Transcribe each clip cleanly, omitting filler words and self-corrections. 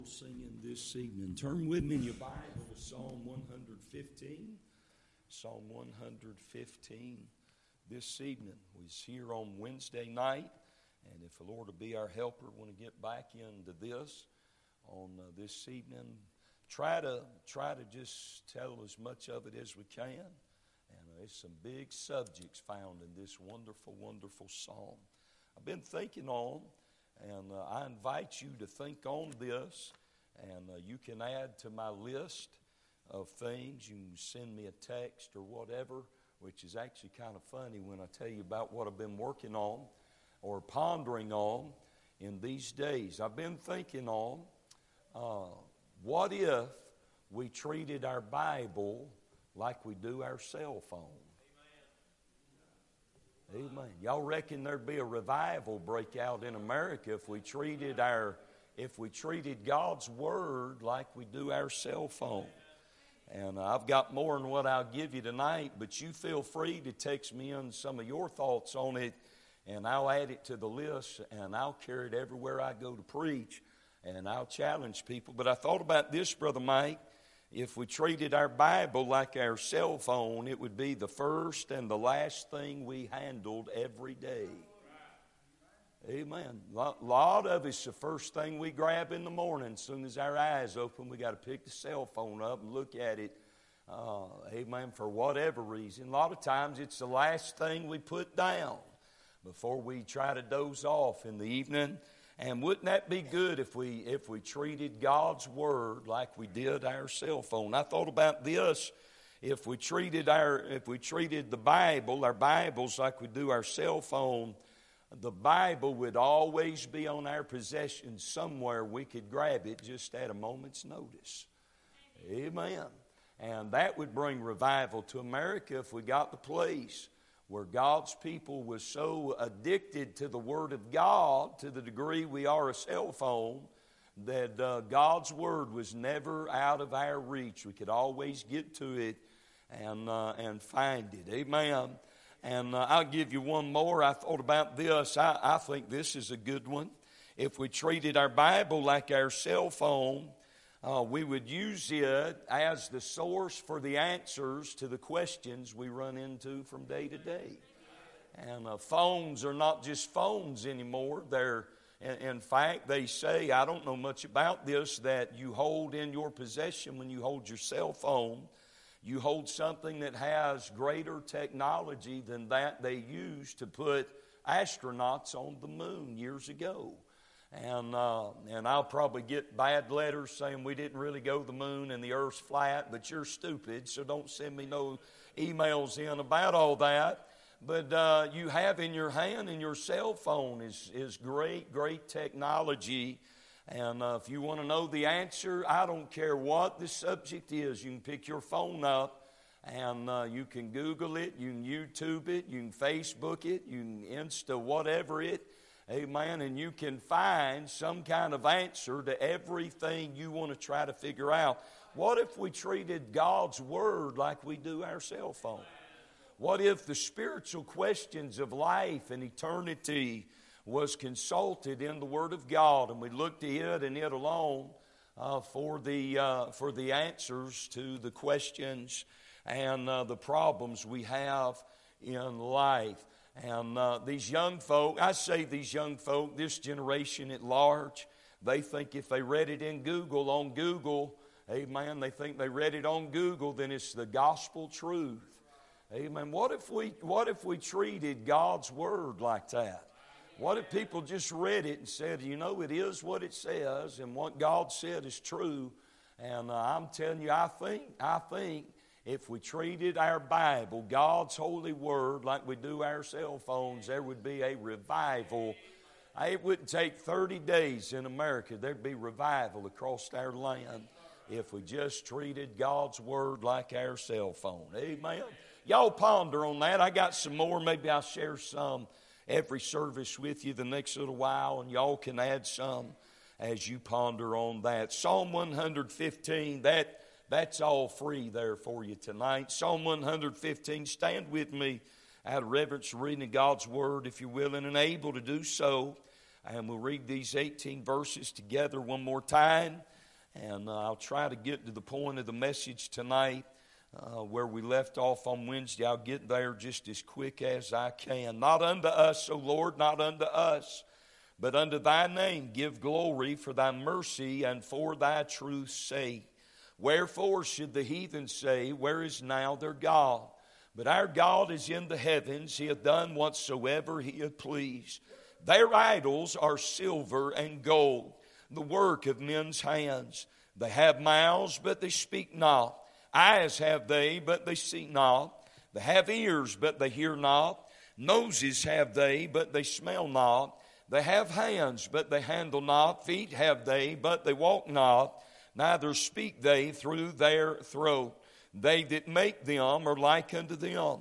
Singing this evening. Turn with me in your Bible to Psalm 115. Psalm 115 this evening. We're here on Wednesday night, and if the Lord will be our helper, we want to get back into this on this evening. Try to just tell as much of it as we can. And there's some big subjects found in this wonderful, wonderful psalm. I've been thinking on, and I invite you to think on this, and you can add to my list of things. You can send me a text or whatever, which is actually kind of funny when I tell you about what I've been working on or pondering on in these days. I've been thinking on, what if we treated our Bible like we do our cell phone? Amen. Y'all reckon there'd be a revival break out in America if we treated God's Word like we do our cell phone? And I've got more than what I'll give you tonight, but you feel free to text me in some of your thoughts on it, and I'll add it to the list, and I'll carry it everywhere I go to preach, and I'll challenge people. But I thought about this, Brother Mike. If we treated our Bible like our cell phone, it would be the first and the last thing we handled every day. Amen. A lot of it's the first thing we grab in the morning. As soon as our eyes open, we got to pick the cell phone up and look at it. Amen. For whatever reason. A lot of times it's the last thing we put down before we try to doze off in the evening. And wouldn't that be good if we treated God's Word like we did our cell phone? I thought about this. If we treated the Bible, our Bibles, like we do our cell phone, the Bible would always be on our possession somewhere. We could grab it just at a moment's notice. Amen. And that would bring revival to America if we got the place where God's people was so addicted to the Word of God to the degree we are a cell phone that God's Word was never out of our reach. We could always get to it and find it. Amen. And I'll give you one more. I thought about this. I think this is a good one. If we treated our Bible like our cell phone, we would use it as the source for the answers to the questions we run into from day to day. And phones are not just phones anymore. In fact, they say, I don't know much about this, that you hold in your possession when you hold your cell phone, you hold something that has greater technology than that they used to put astronauts on the moon years ago. And I'll probably get bad letters saying we didn't really go to the moon and the earth's flat, but you're stupid, so don't send me no emails in about all that. But you have in your hand, and your cell phone is great technology. And if you want to know the answer, I don't care what the subject is. You can pick your phone up and you can Google it, you can YouTube it, you can Facebook it, you can Insta whatever it. Amen. And you can find some kind of answer to everything you want to try to figure out. What if we treated God's Word like we do our cell phone? What if the spiritual questions of life and eternity was consulted in the Word of God, and we looked to it and it alone for the answers to the questions and the problems we have in life? And these young folk, this generation at large, they think if they read it on Google, amen, they think they read it on Google, then it's the gospel truth. Amen. What if we treated God's Word like that? What if people just read it and said, you know, it is what it says, and what God said is true? And I'm telling you, I think if we treated our Bible, God's holy Word, like we do our cell phones, there would be a revival. It wouldn't take 30 days in America. There'd be revival across our land if we just treated God's Word like our cell phone. Amen. Y'all ponder on that. I got some more. Maybe I'll share some every service with you the next little while, and y'all can add some as you ponder on that. Psalm 115, that's all free there for you tonight. Psalm 115, stand with me out of reverence reading God's Word, if you're willing and able to do so. And we'll read these 18 verses together one more time. And I'll try to get to the point of the message tonight where we left off on Wednesday. I'll get there just as quick as I can. Not unto us, O Lord, not unto us, but unto thy name give glory for thy mercy and for thy truth's sake. Wherefore should the heathen say, where is now their God? But our God is in the heavens. He hath done whatsoever he hath pleased. Their idols are silver and gold, the work of men's hands. They have mouths, but they speak not. Eyes have they, but they see not. They have ears, but they hear not. Noses have they, but they smell not. They have hands, but they handle not. Feet have they, but they walk not. Neither speak they through their throat. They that make them are like unto them.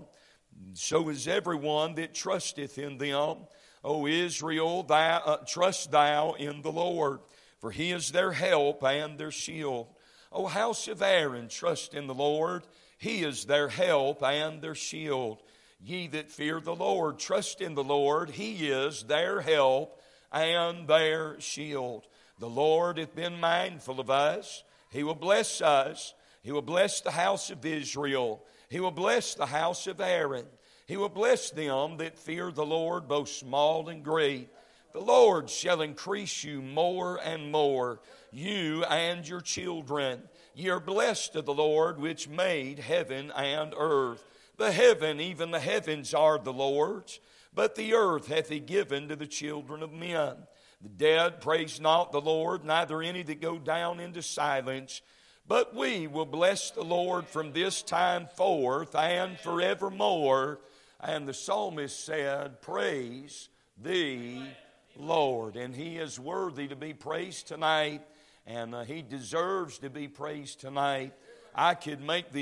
So is everyone that trusteth in them. O Israel, trust thou in the Lord, for he is their help and their shield. O house of Aaron, trust in the Lord, he is their help and their shield. Ye that fear the Lord, trust in the Lord, he is their help and their shield. The Lord hath been mindful of us. He will bless us. He will bless the house of Israel. He will bless the house of Aaron. He will bless them that fear the Lord, both small and great. The Lord shall increase you more and more, you and your children. Ye are blessed of the Lord, which made heaven and earth. The heaven, even the heavens, are the Lord's, but the earth hath he given to the children of men. The dead praise not the Lord, neither any that go down into silence. But we will bless the Lord from this time forth and forevermore. And the psalmist said, praise thee, Lord. And he is worthy to be praised tonight, and he deserves to be praised tonight. I could make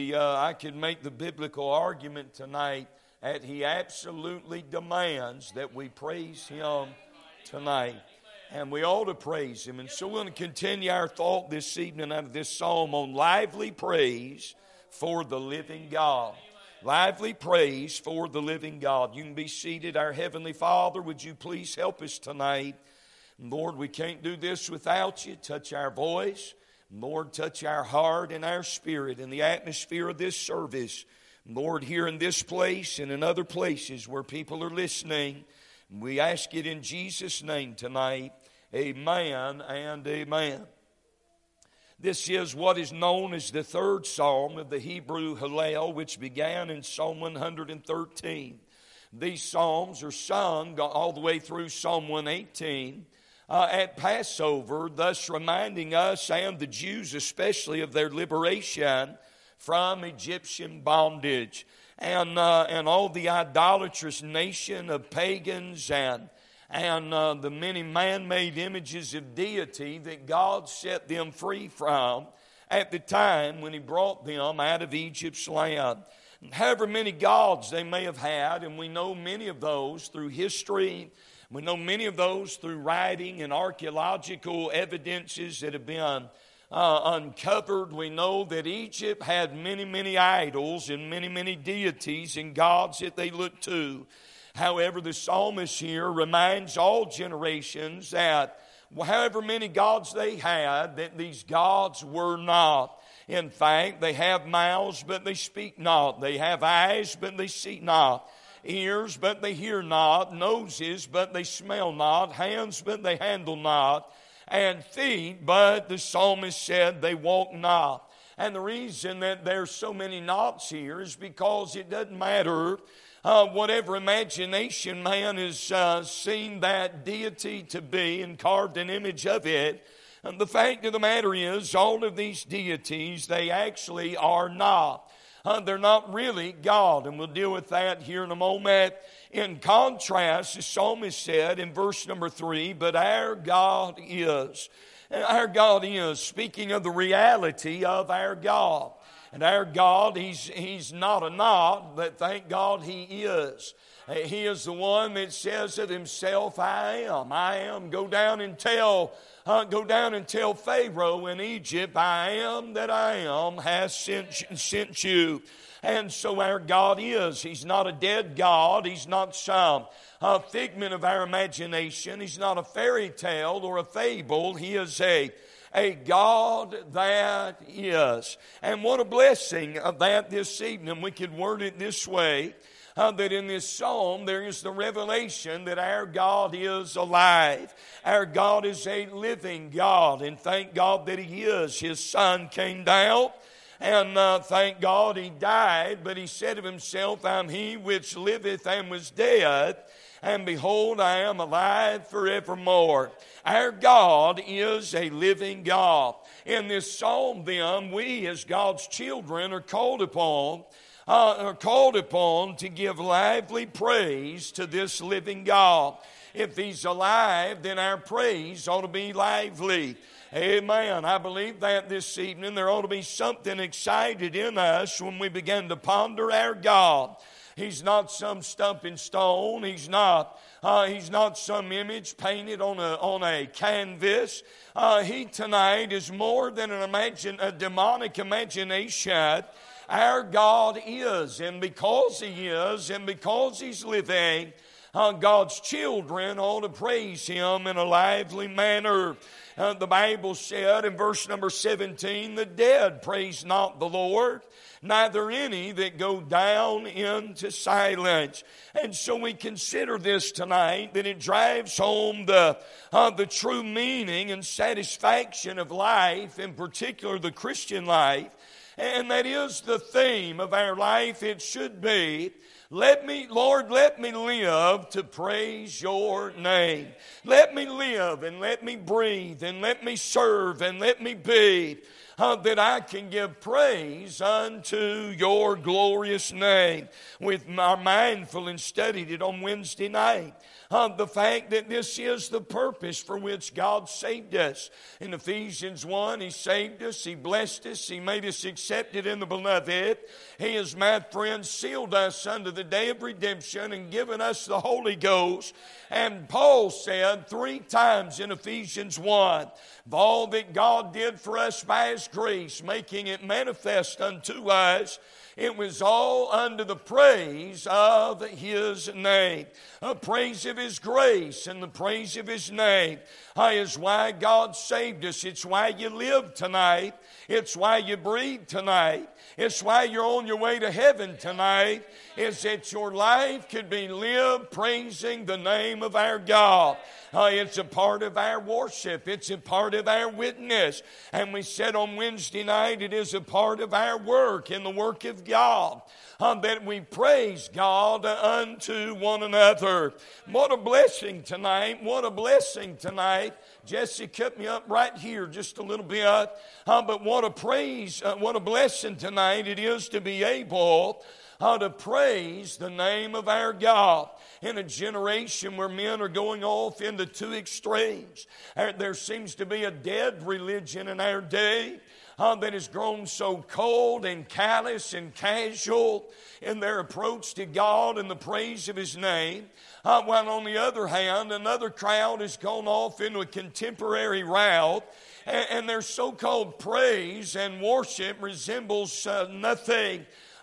the biblical argument tonight that he absolutely demands that we praise him tonight. And we ought to praise him. And so we're going to continue our thought this evening out of this psalm on lively praise for the living God. Lively praise for the living God. You can be seated. Our Heavenly Father, would you please help us tonight? Lord, we can't do this without you. Touch our voice. Lord, touch our heart and our spirit in the atmosphere of this service. Lord, here in this place and in other places where people are listening, we ask it in Jesus' name tonight. Amen and amen. This is what is known as the third psalm of the Hebrew Hallel, which began in Psalm 113. These psalms are sung all the way through Psalm 118 at Passover, thus reminding us and the Jews especially of their liberation from Egyptian bondage. And all the idolatrous nation of pagans and the many man-made images of deity that God set them free from at the time when he brought them out of Egypt's land. However many gods they may have had, and we know many of those through history, we know many of those through writing and archaeological evidences that have been uncovered. We know that Egypt had many, many idols and many, many deities and gods that they looked to. However, the psalmist here reminds all generations that however many gods they had, that these gods were not. In fact, they have mouths, but they speak not. They have eyes, but they see not. Ears, but they hear not. Noses, but they smell not. Hands, but they handle not. And feet, but the psalmist said they walk not. And the reason that there's so many nots here is because it doesn't matter whatever imagination man has seen that deity to be and carved an image of it. And the fact of the matter is, all of these deities, they actually are not. They're not really God, and we'll deal with that here in a moment. In contrast, the psalmist said in verse number 3, but our God is. And our God is, speaking of the reality of our God. And our God, He's not a not, but thank God He is. He is the one that says of Himself, I am. I am. Go down and tell Pharaoh in Egypt, I am that I am has sent you. And so our God is. He's not a dead God. He's not some figment of our imagination. He's not a fairy tale or a fable. He is a a God that is. And what a blessing of that this evening. We could word it this way, that in this psalm there is the revelation that our God is alive. Our God is a living God, and thank God that He is. His Son came down, and thank God He died, but He said of Himself, I'm He which liveth and was dead, and behold, I am alive forevermore. Our God is a living God. In this psalm then, we as God's children are called upon to give lively praise to this living God. If He's alive, then our praise ought to be lively. Amen. I believe that this evening there ought to be something excited in us when we begin to ponder our God. He's not some stumping stone. He's not some image painted on a canvas. He tonight is more than a demonic imagination. Our God is, and because He is, and because He's living, God's children ought to praise Him in a lively manner. The Bible said in verse number 17, the dead praise not the Lord, neither any that go down into silence. And so we consider this tonight, that it drives home the true meaning and satisfaction of life, in particular the Christian life. And that is the theme of our life. It should be, Lord, let me live to praise your name. Let me live and let me breathe and let me serve and let me be, that I can give praise unto your glorious name. With our mindful and studied it on Wednesday night. The fact that this is the purpose for which God saved us. In Ephesians 1, He saved us, He blessed us, He made us accepted in the beloved. He has, my friends, sealed us unto the day of redemption and given us the Holy Ghost. And Paul said 3 times in Ephesians 1, of all that God did for us by His grace, making it manifest unto us, it was all unto the praise of His name. A praise of His grace and the praise of His name is why God saved us. It's why you live tonight. It's why you breathe tonight. It's why you're on your way to heaven tonight. Is that your life could be lived praising the name of our God. It's a part of our worship. It's a part of our witness. And we said on Wednesday night, it is a part of our work in the work of God. That we praise God unto one another. What a blessing tonight. What a blessing tonight. Jesse, cut me up right here just a little bit. But what a praise, what a blessing tonight it is to be able to praise the name of our God. In a generation where men are going off into 2 extremes. There seems to be a dead religion in our day that has grown so cold and callous and casual in their approach to God and the praise of His name. While on the other hand, another crowd has gone off into a contemporary route, and their so-called praise and worship resembles nothing,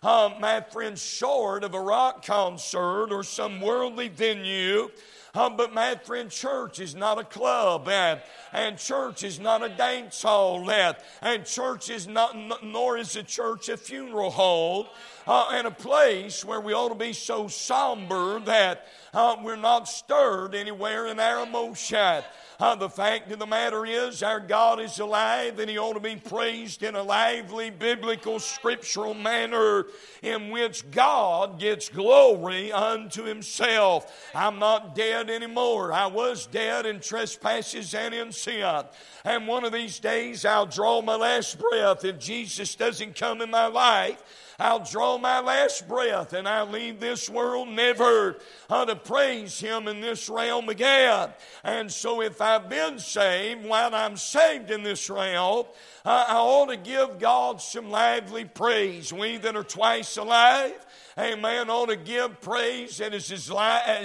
my friend, short of a rock concert or some worldly venue. But my friend, church is not a club, and church is not a dance hall, and church is not, nor is a church a funeral home, and a place where we ought to be so somber that we're not stirred anywhere in our emotion. The fact of the matter is, our God is alive, and He ought to be praised in a lively, biblical, scriptural manner in which God gets glory unto Himself. I'm not dead anymore. I was dead in trespasses and in sin. And one of these days I'll draw my last breath. If Jesus doesn't come in my life, I'll draw my last breath and I'll leave this world never to praise Him in this realm again. And so if I've been saved, while I'm saved in this realm, I ought to give God some lively praise. We that are twice alive, amen, ought to give praise that is as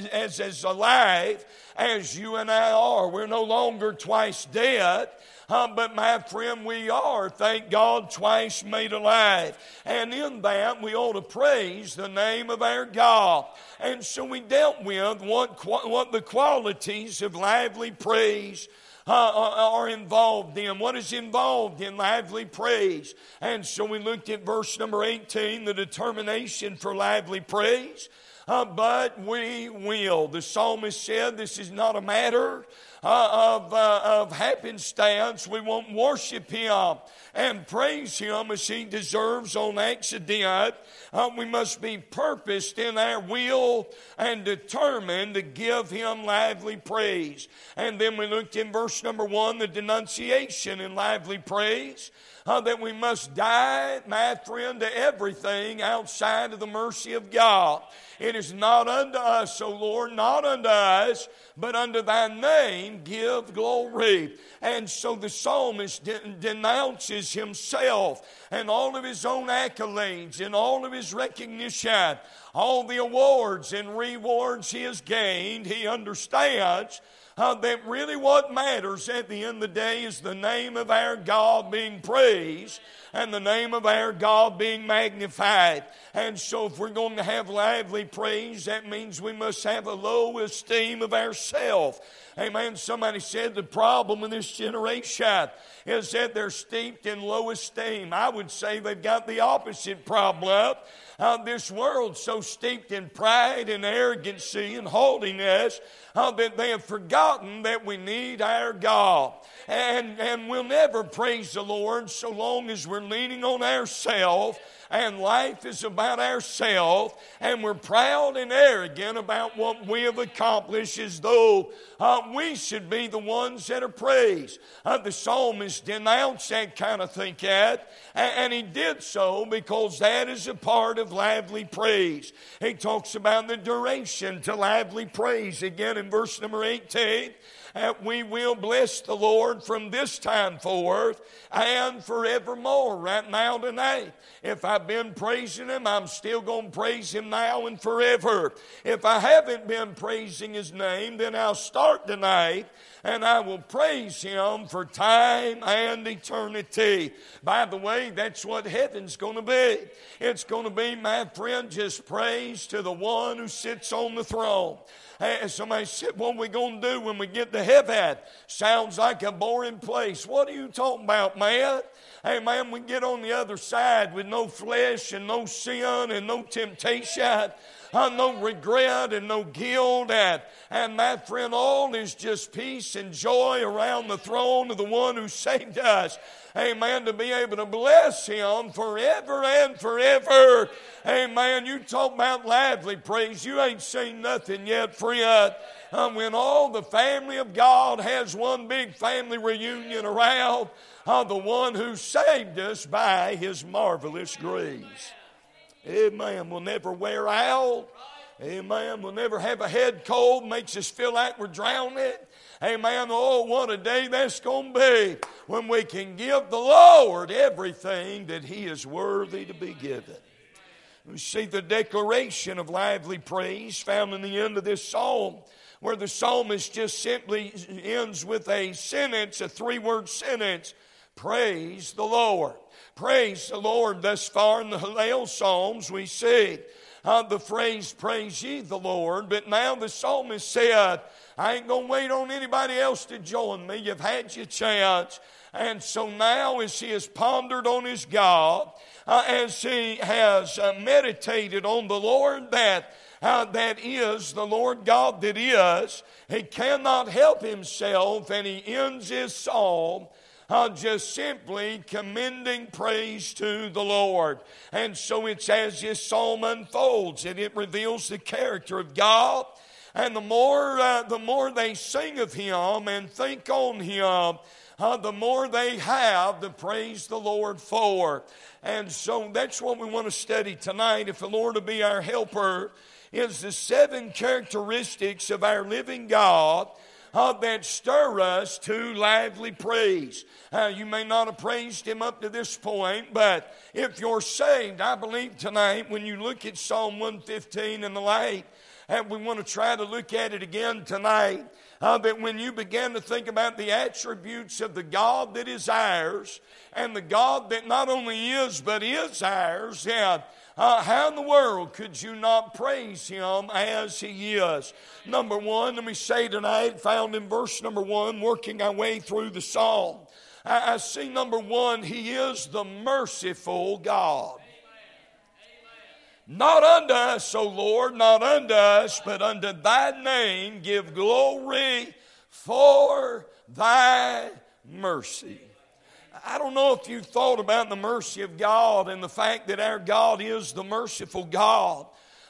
alive as you and I are. We're no longer twice dead. But my friend, we are, thank God, twice made alive. And in that, we ought to praise the name of our God. And so we dealt with what the qualities of lively praise are involved in. What is involved in lively praise? And so we looked at verse number 18, the determination for lively praise. But we will. The psalmist said this is not a matter of happenstance. We won't worship Him and praise Him as He deserves on accident. We must be purposed in our will and determined to give Him lively praise. And then we looked in verse number 1, the denunciation in lively praise. That we must die, my friend, to everything outside of the mercy of God. It is not unto us, O Lord, not unto us, but unto Thy name give glory. And so the psalmist denounces himself and all of his own accolades and all of his recognition, all the awards and rewards he has gained. He understands that really what matters at the end of the day is the name of our God being praised and the name of our God being magnified. And so if we're going to have lively praise, that means we must have a low esteem of ourselves. Amen. Somebody said the problem in this generation is that they're steeped in low esteem. I would say they've got the opposite problem. This world so steeped in pride and arrogancy and haughtiness that they have forgotten that we need our God. And we'll never praise the Lord so long as we're leaning on ourselves and life is about ourselves and we're proud and arrogant about what we have accomplished as though we should be the ones that are praised. The psalmist denounced that kind of thinking, and he did so because that is a part of lively praise. He talks about the duration to lively praise again in verse number 18. We will bless the Lord from this time forth and forevermore. Right now tonight, if I've been praising Him, I'm still going to praise Him now and forever. If I haven't been praising His name, then I'll start tonight and I will praise Him for time and eternity. By the way, that's what heaven's going to be. It's going to be, my friend, just praise to the one who sits on the throne. Somebody said, what are we going to do when we get to heaven? Sounds like a boring place. What are you talking about, man? Hey, man, we get on the other side with no flesh and no sin and no temptation. No regret and no guilt, and my friend, all is just peace and joy around the throne of the one who saved us. Amen. To be able to bless Him forever and forever. Amen. You talk about lively praise. You ain't seen nothing yet, friend. When all the family of God has one big family reunion around the one who saved us by His marvelous grace. Amen. We'll never wear out. Amen. We'll never have a head cold, makes us feel like we're drowning. Amen. Oh, what a day that's going to be when we can give the Lord everything that He is worthy to be given. We see the declaration of lively praise found in the end of this psalm, where the psalmist just simply ends with a sentence, a three-word sentence, praise the Lord. Praise the Lord. Thus far in the Hallel Psalms we see the phrase, praise ye the Lord. But now the psalmist said, I ain't going to wait on anybody else to join me. You've had your chance. And so now as he has pondered on his God, as he has meditated on the Lord that is the Lord God that is, he cannot help himself, and he ends his psalm just simply commending praise to the Lord. And so it's as this psalm unfolds and it reveals the character of God. And the more they sing of Him and think on Him, the more they have to praise the Lord for. And so that's what we want to study tonight. If the Lord will be our helper, is the 7 characteristics of our living God that stir us to lively praise. You may not have praised Him up to this point, but if you're saved, I believe tonight when you look at Psalm 115 and the like, And we want to try to look at it again tonight. That when you begin to think about the attributes of the God that is ours, and the God that not only is, but is ours, how in the world could you not praise Him as He is? Number one, let me say tonight, found in verse number 1, working our way through the psalm. I see number 1, He is the merciful God. Not unto us, O Lord, not unto us, but unto Thy name give glory for Thy mercy. I don't know if you've thought about the mercy of God and the fact that our God is the merciful God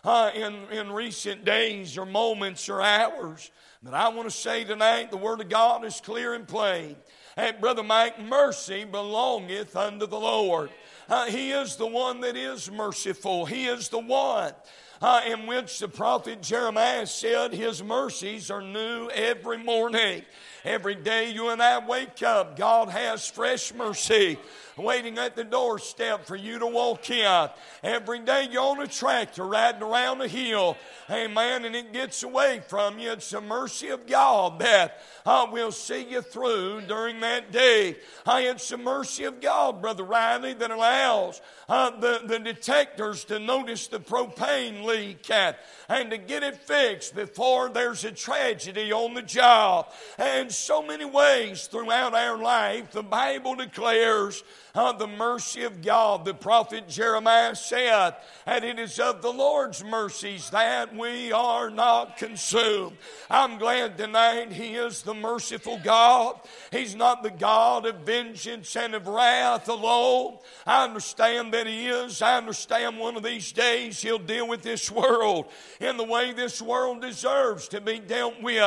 in recent days or moments or hours. But I want to say tonight the Word of God is clear and plain. Hey, Brother Mike, mercy belongeth unto the Lord. He is the one that is merciful. He is the one in which the prophet Jeremiah said His mercies are new every morning. Every day you and I wake up, God has fresh mercy waiting at the doorstep for you to walk in. Every day you're on a tractor riding around a hill, amen, and it gets away from you. It's the mercy of God that will see you through during that day. It's the mercy of God, Brother Riley, that allows the detectors to notice the propane leak and to get it fixed before there's a tragedy on the job. And so many ways throughout our life, the Bible declares the mercy of God. The prophet Jeremiah said, and it is of the Lord's mercies that we are not consumed. I'm glad tonight He is the merciful God. He's not the God of vengeance and of wrath alone. I understand that He is. I understand one of these days He'll deal with this world in the way this world deserves to be dealt with.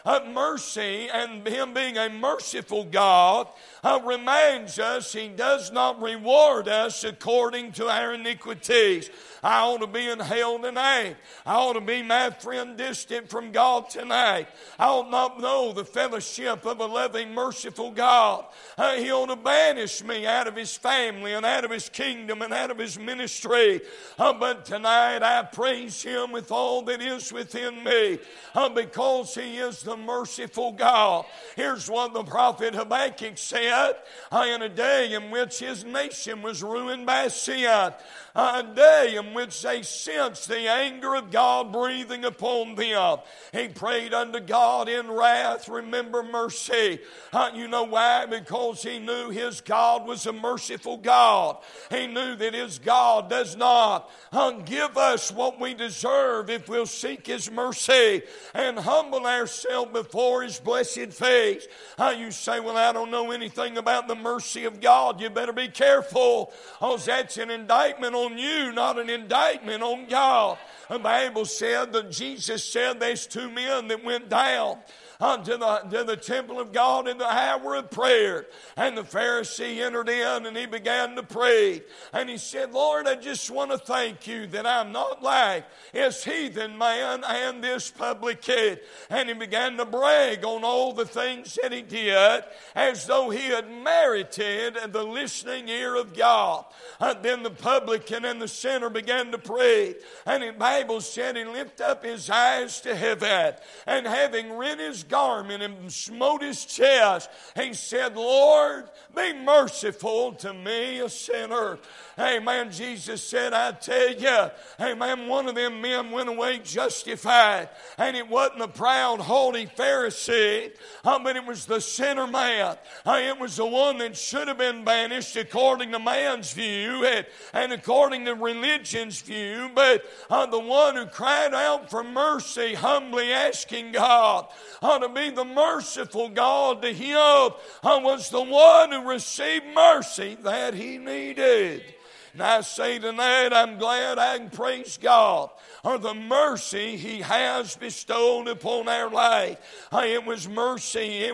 Mercy, and Him being a merciful God, reminds us He does not reward us according to our iniquities. I ought to be in hell tonight. I ought to be, my friend, distant from God tonight. I ought not know the fellowship of a loving, merciful God. He ought to banish me out of His family and out of His kingdom and out of His ministry. But tonight I praise Him with all that is within me because He is the merciful God. Here's what the prophet Habakkuk said in a day in which his nation was ruined by sin, a day in which they sensed the anger of God breathing upon them. He prayed unto God in wrath, remember mercy. You know why? Because he knew his God was a merciful God. He knew that his God does not give us what we deserve if we'll seek His mercy and humble ourselves before His blessed face. You say, well, I don't know anything about the mercy of God. You better be careful, because that's an indictment on you, not an indictment on God. The Bible said that Jesus said there's two men that went down to the temple of God in the hour of prayer. And the Pharisee entered in and he began to pray. And he said, Lord, I just want to thank you that I'm not like this heathen man and this publican. And he began to brag on all the things that he did as though he had merited the listening ear of God. Then the publican and the sinner began to pray. And the Bible said he lifted up his eyes to heaven, and having rent his garment and smote his chest, he said, Lord, be merciful to me, a sinner. Amen. Jesus said, I tell you, amen, one of them men went away justified. And it wasn't the proud, haughty Pharisee, but it was the sinner man. It was the one that should have been banished according to man's view and according to religion's view. But the one who cried out for mercy, humbly asking God to be the merciful God to him, was the one who received mercy that he needed. And I say tonight, I'm glad I can praise God for the mercy He has bestowed upon our life. It was mercy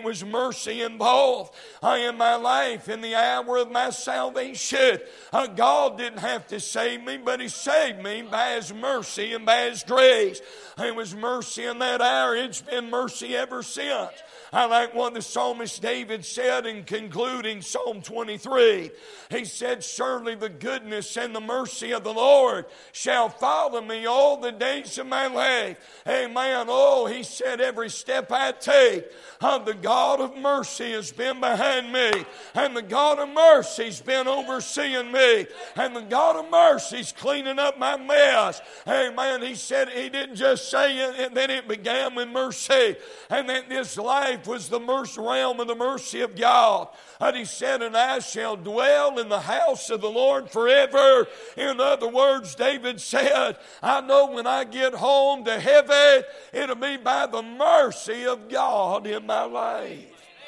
involved in my life in the hour of my salvation. God didn't have to save me, but He saved me by His mercy and by His grace. It was mercy in that hour. It's been mercy ever since. I like what the psalmist David said in concluding Psalm 23. He said, surely the goodness goodness and the mercy of the Lord shall follow me all the days of my life. Amen. Oh, he said, every step I take, the God of mercy has been behind me, and the God of mercy's been overseeing me, and the God of mercy's cleaning up my mess. Amen. He said, he didn't just say it, and then it began with mercy, and that this life was the mercy realm of the mercy of God. And he said, and I shall dwell in the house of the Lord forever. In other words, David said, I know when I get home to heaven, it'll be by the mercy of God in my life.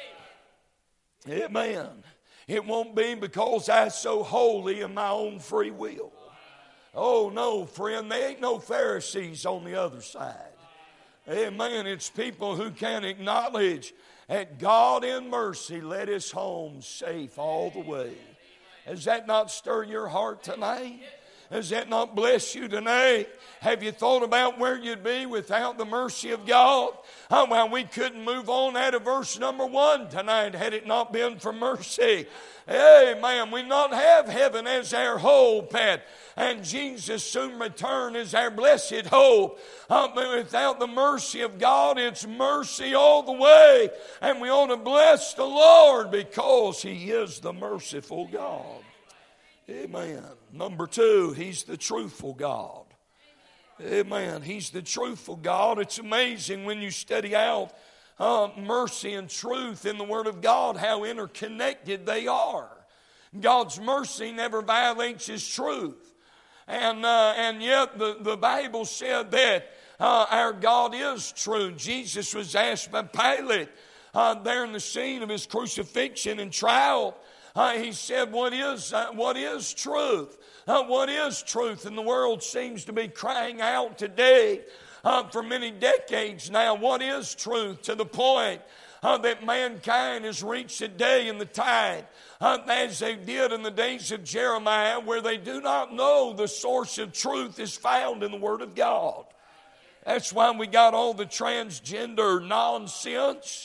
Amen. It won't be because I'm so holy in my own free will. Oh no, friend, there ain't no Pharisees on the other side. Amen. It's people who can acknowledge that God in mercy led us home safe all the way. Does that not stir your heart tonight? Does that not bless you tonight? Have you thought about where you'd be without the mercy of God? Oh, well, we couldn't move on out of verse number 1 tonight had it not been for mercy. Amen. We not have heaven as our hope, and Jesus' soon return is our blessed hope. But without the mercy of God, it's mercy all the way. And we ought to bless the Lord because He is the merciful God. Amen. Number 2, He's the truthful God. Amen. He's the truthful God. It's amazing when you study out mercy and truth in the Word of God, how interconnected they are. God's mercy never violates His truth. And yet the Bible said that our God is true. Jesus was asked by Pilate there in the scene of His crucifixion and trial. He said, what is truth? What is truth? And the world seems to be crying out today for many decades now. What is truth? To the point that mankind has reached a day in the tide, as they did in the days of Jeremiah, where they do not know the source of truth is found in the Word of God. That's why we got all the transgender nonsense,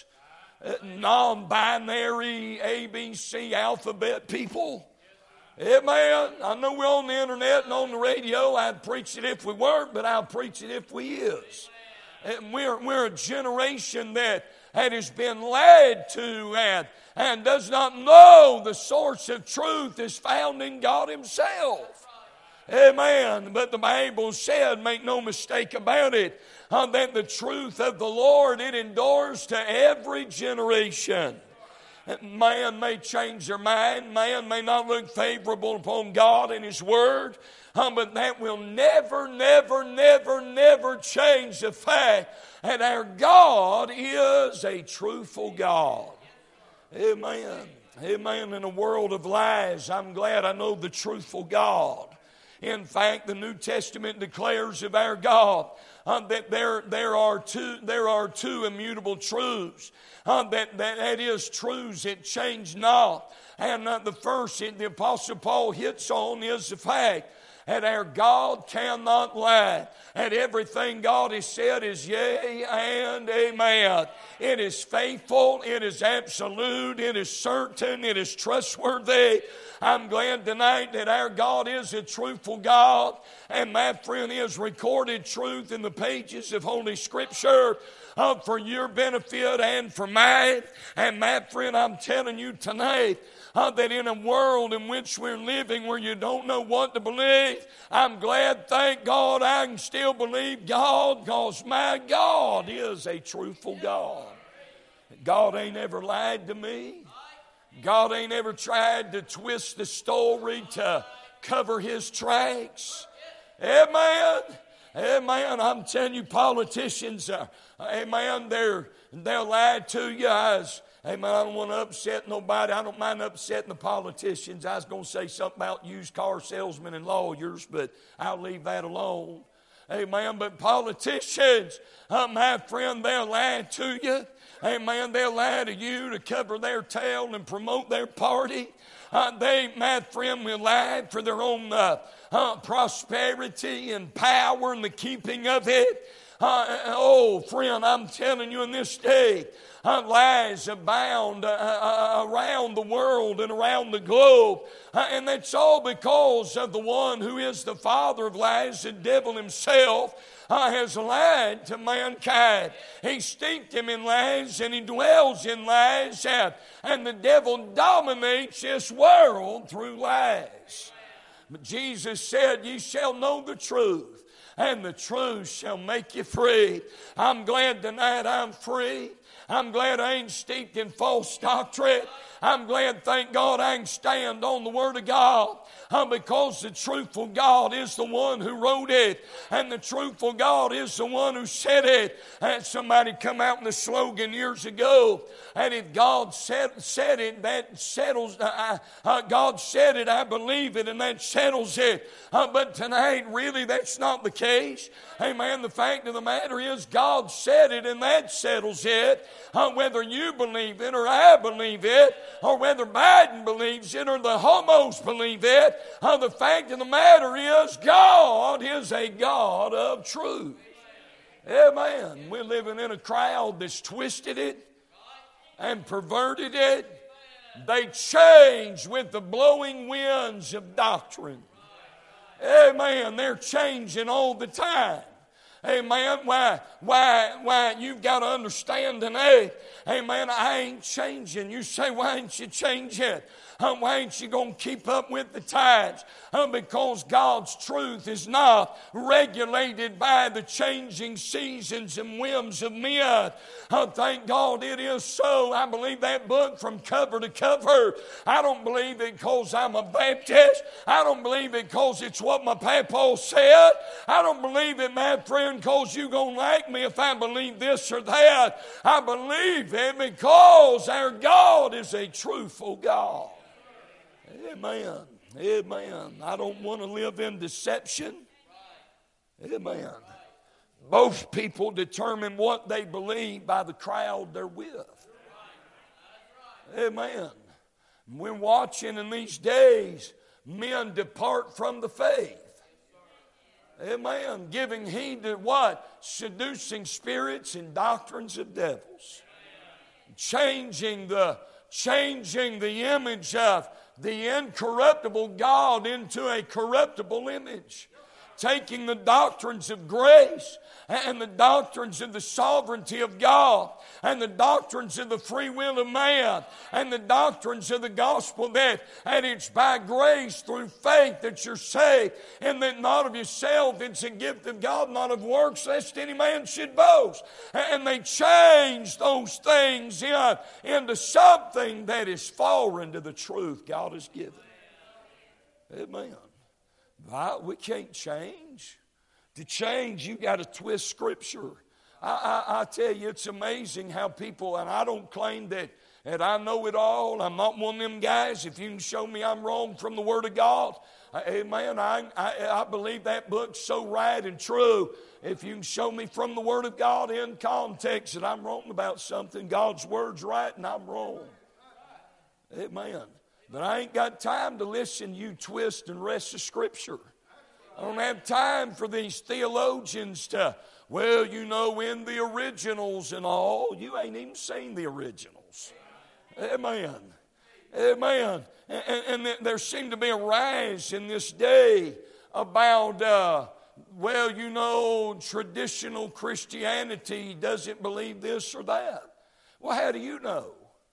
non-binary ABC alphabet people. Amen. I know we're on the internet and on the radio. I'd preach it if we weren't, but I'll preach it if we is. And we're a generation that has been led to and does not know the source of truth is found in God Himself. Amen. But the Bible said, make no mistake about it, that the truth of the Lord, it endures to every generation. Man may change their mind. Man may not look favorable upon God and His Word. But that will never, never, never, never change the fact that our God is a truthful God. Amen. Amen. In a world of lies, I'm glad I know the truthful God. In fact, the New Testament declares of our God that there are two immutable truths. That is truths that change not. And the first the Apostle Paul hits on is the fact that our God cannot lie. And everything God has said is yea and amen. It is faithful, it is absolute, it is certain, it is trustworthy. I'm glad tonight that our God is a truthful God. And my friend, He has recorded truth in the pages of Holy Scripture for your benefit and for mine. And my friend, I'm telling you tonight that in a world in which we're living where you don't know what to believe, I'm glad, thank God, I can still believe God, because my God is a truthful God. God ain't ever lied to me. God ain't ever tried to twist the story to cover His tracks. Amen. Amen. I'm telling you, politicians, amen, they'll lie to you. Amen. I don't want to upset nobody. I don't mind upsetting the politicians. I was going to say something about used car salesmen and lawyers, but I'll leave that alone. Amen. But politicians, my friend, they'll lie to you. Amen. They'll lie to you to cover their tail and promote their party. They, my friend, will lie for their own prosperity and power and the keeping of it. Oh, friend, I'm telling you in this day, lies abound around the world and around the globe. And that's all because of the one who is the father of lies, the devil himself. Has lied to mankind. He steeped him in lies and he dwells in lies. And the devil dominates this world through lies. But Jesus said, ye shall know the truth, and the truth shall make you free. I'm glad tonight I'm free. I'm glad I ain't steeped in false doctrine. I'm glad, thank God, I can stand on the Word of God. Because the truthful God is the one who wrote it, and the truthful God is the one who said it. And somebody come out in the slogan years ago, and if God said it, that settles. God said it, I believe it, and that settles it. But tonight, really, that's not the case. Amen. The fact of the matter is, God said it, and that settles it. Whether you believe it or I believe it, or whether Biden believes it or the homos believe it, the fact of the matter is God is a God of truth. Amen. We're living in a crowd that's twisted it and perverted it. They change with the blowing winds of doctrine. Amen. They're changing all the time. Amen. Why? You've got to understand tonight. Amen. I ain't changing. You say, why ain't you changing? Why ain't you going to keep up with the times? Because God's truth is not regulated by the changing seasons and whims of men. Thank God it is so. I believe that book from cover to cover. I don't believe it because I'm a Baptist. I don't believe it because it's what my papa said. I don't believe it, my friend, because you're going to like me if I believe this or that. I believe it because our God is a truthful God. Amen. Amen. I don't want to live in deception. Amen. Most people determine what they believe by the crowd they're with. Amen. We're watching in these days men depart from the faith. Amen. Giving heed to what? Seducing spirits and doctrines of devils. Changing the image of the incorruptible God into a corruptible image. Taking the doctrines of grace and the doctrines of the sovereignty of God and the doctrines of the free will of man and the doctrines of the gospel that it's by grace through faith that you're saved, and that not of yourself, it's a gift of God, not of works, lest any man should boast. And they change those things into something that is foreign to the truth God has given. Amen. We can't change. To change, you got to twist Scripture. I tell you, it's amazing how people, and I don't claim that I know it all. I'm not one of them guys. If you can show me I'm wrong from the Word of God, amen, I believe that book's so right and true. If you can show me from the Word of God in context that I'm wrong about something, God's Word's right and I'm wrong. Amen. But I ain't got time to listen to you twist and wrest the Scripture. I don't have time for these theologians to, well, you know, in the originals and all. You ain't even seen the originals. Amen. Amen. And there seemed to be a rise in this day about, well, you know, traditional Christianity doesn't believe this or that. Well, how do you know?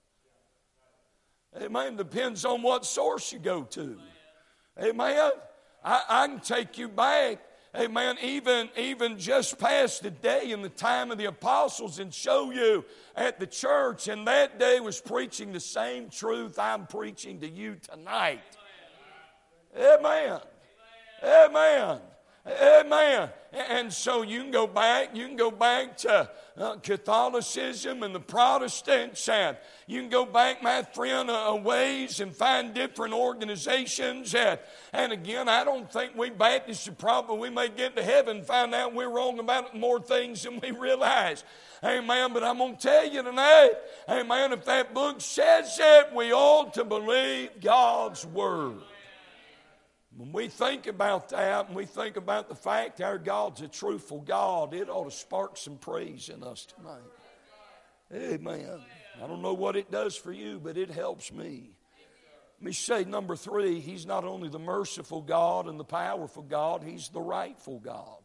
Amen. Depends on what source you go to. Amen. I can take you back, amen, even just past the day in the time of the apostles and show you at the church in that day was preaching the same truth I'm preaching to you tonight. Amen. Amen. Amen. And so you can go back to Catholicism and the Protestants, and you can go back, my friend, a ways and find different organizations. And again, I don't think we Baptists we may get to heaven and find out we're wrong about more things than we realize. Amen. But I'm going to tell you tonight, amen, if that book says it, we ought to believe God's Word. When we think about that, and we think about the fact our God's a truthful God, it ought to spark some praise in us tonight. Amen. I don't know what it does for you, but it helps me. Let me say, number 3, He's not only the merciful God and the powerful God, He's the rightful God.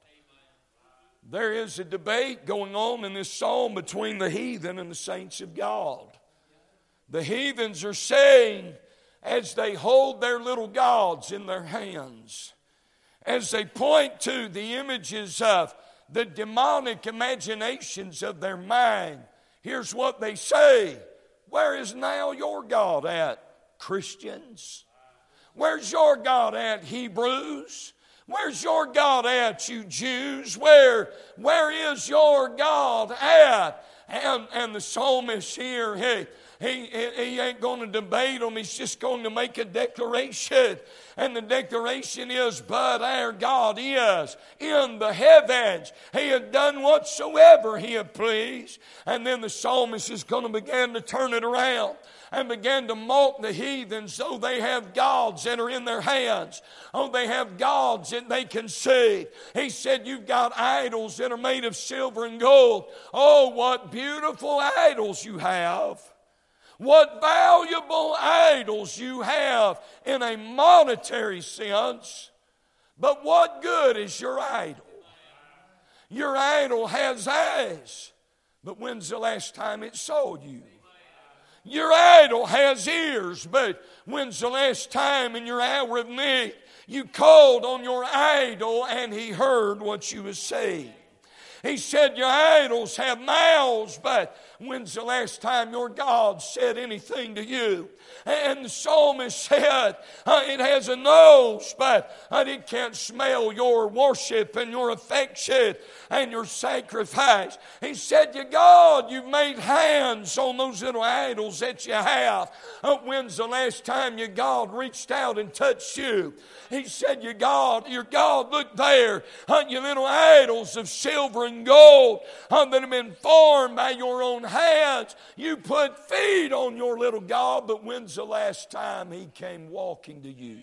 There is a debate going on in this psalm between the heathen and the saints of God. The heathens are saying, as they hold their little gods in their hands, as they point to the images of the demonic imaginations of their mind, here's what they say: where is now your God at, Christians? Where's your God at, Hebrews? Where's your God at, you Jews? Where is your God at? And the psalmist here, he ain't going to debate them. He's just going to make a declaration. And the declaration is, but our God is in the heavens. He had done whatsoever He had pleased. And then the psalmist is going to begin to turn it around and begin to mock the heathens. Oh, they have gods that are in their hands. Oh, they have gods that they can see. He said, you've got idols that are made of silver and gold. Oh, what beautiful idols you have. What valuable idols you have in a monetary sense. But what good is your idol? Your idol has eyes, but when's the last time it saw you? Your idol has ears, but when's the last time in your hour of need you called on your idol and he heard what you were saying? He said your idols have mouths, but when's the last time your God said anything to you? And the psalmist said, it has a nose, but it can't smell your worship and your affection and your sacrifice. He said, you God, you've made hands on those little idols that you have. When's the last time your God reached out and touched you? He said, your God, look there, you little idols of silver and gold that have been formed by your own hands. You put feet on your little God, but when's the last time He came walking to you?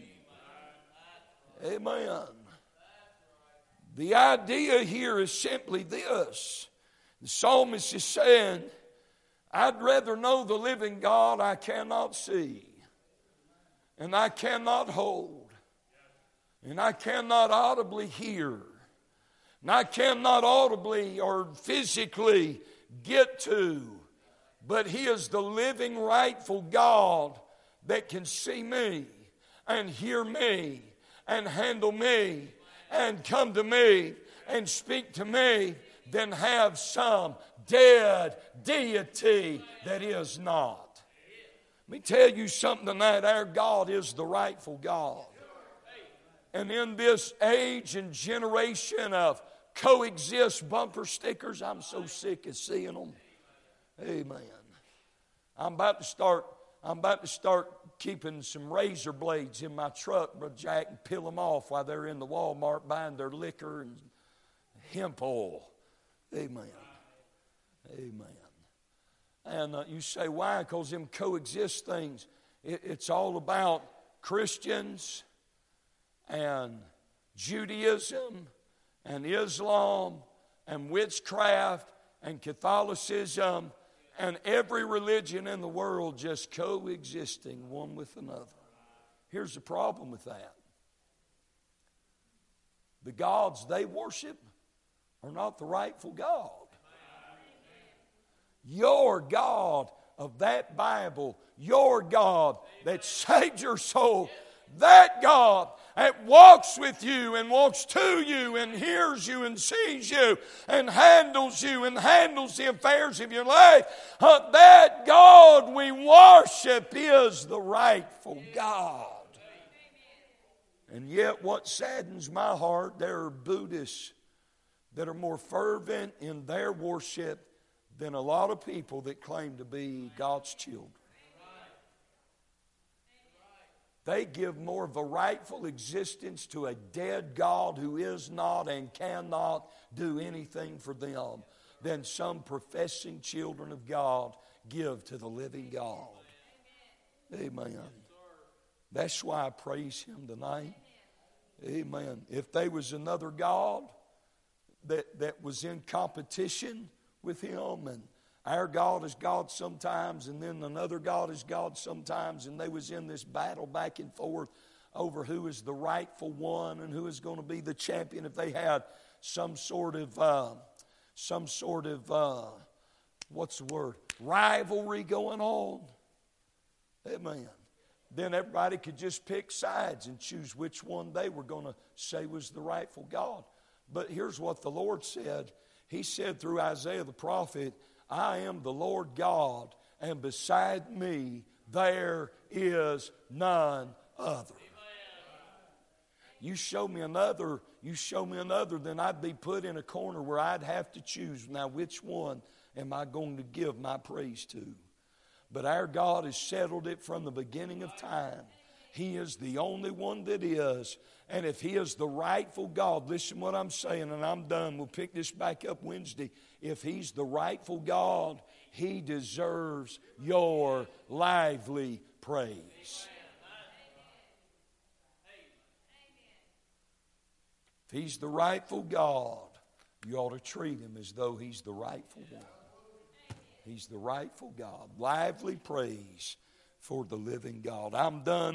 Amen. The idea here is simply this. The psalmist is saying, I'd rather know the living God I cannot see, and I cannot hold, and I cannot audibly hear, and I cannot audibly or physically get to, but He is the living, rightful God that can see me and hear me and handle me and come to me and speak to me than have some dead deity that is not. Let me tell you something tonight. Our God is the rightful God. And in this age and generation of coexist bumper stickers, I'm so sick of seeing them. Amen. I'm about to start keeping some razor blades in my truck, Brother Jack, and peel them off while they're in the Walmart buying their liquor and hemp oil. Amen. Amen. And you say, why? Because them coexist things, it's all about Christians and Judaism and Islam and witchcraft and Catholicism and every religion in the world just coexisting one with another. Here's the problem with that. The gods they worship are not the rightful God. Your God of that Bible, your God that saved your soul, that God that walks with you and walks to you and hears you and sees you and handles the affairs of your life, that God we worship is the rightful God. And yet what saddens my heart, there are Buddhists that are more fervent in their worship than a lot of people that claim to be God's children. They give more of a rightful existence to a dead God who is not and cannot do anything for them than some professing children of God give to the living God. Amen. That's why I praise Him tonight. Amen. If there was another God that was in competition with Him, and our God is God sometimes, and then another God is God sometimes, and they was in this battle back and forth over who is the rightful one and who is going to be the champion. If they had some sort of what's the word? Rivalry going on. Amen. Then everybody could just pick sides and choose which one they were going to say was the rightful God. But here's what the Lord said. He said through Isaiah the prophet, I am the Lord God, and beside me there is none other. You show me another, then I'd be put in a corner where I'd have to choose. Now, which one am I going to give my praise to? But our God has settled it from the beginning of time. He is the only one that is. And if He is the rightful God, listen what I'm saying, and I'm done. We'll pick this back up Wednesday. If He's the rightful God, He deserves your lively praise. If He's the rightful God, you ought to treat Him as though He's the rightful one. He's the rightful God. Lively praise for the living God. I'm done.